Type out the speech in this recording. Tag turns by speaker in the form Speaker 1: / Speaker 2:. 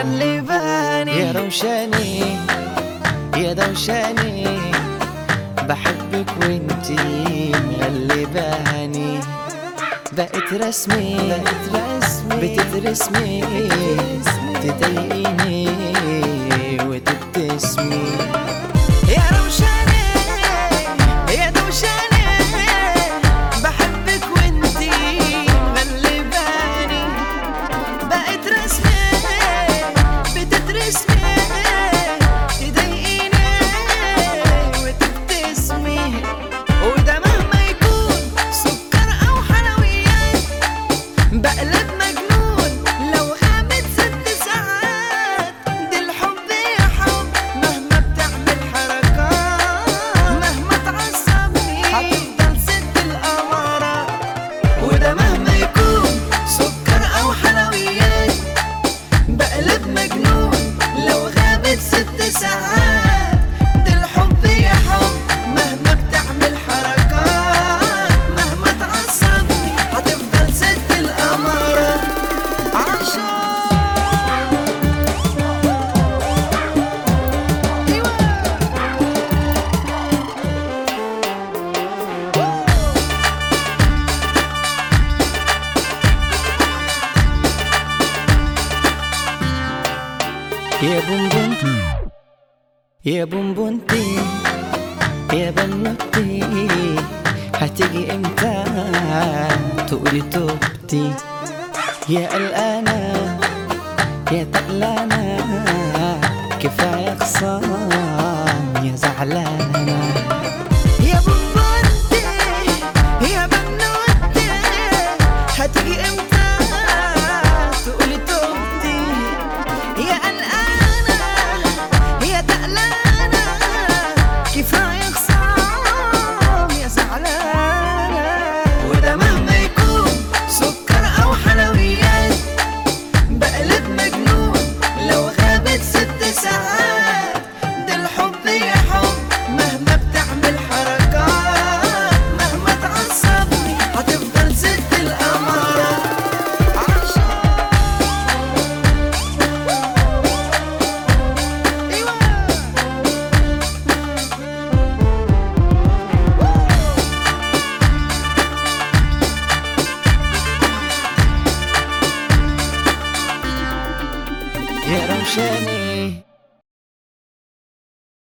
Speaker 1: مغلباني
Speaker 2: يا روشاني يا دوشاني، بحبك وانتي مغلباني. بقت رسمي بتترسمي، تضايقيني وتبتسمي. يا روشاني يا دوشاني، بحبك وانتي مغلباني. بقت رسمي بتترسمي، تضايقيني وتبتسمي. وده مهما يكون سكر او حلويات، بقلب مجنون لو غابت 6 ساعات. دي الحب يا حب مهما بتعمل حركات، مهما تعصبني هتفضل ست القمرات. وده مهما يكون سكر او حلويات، بقلب مجنون لو غابت 6 ساعات. دي الحب يا حب مهما بتعمل حركات، مهما تعصبني هتفضل ست القمرات. يا بونبونتي يا بونبونتي يا بنوتي، هتيجي امتى تقولي توبتي؟ يا قلقانة يا تقلانة،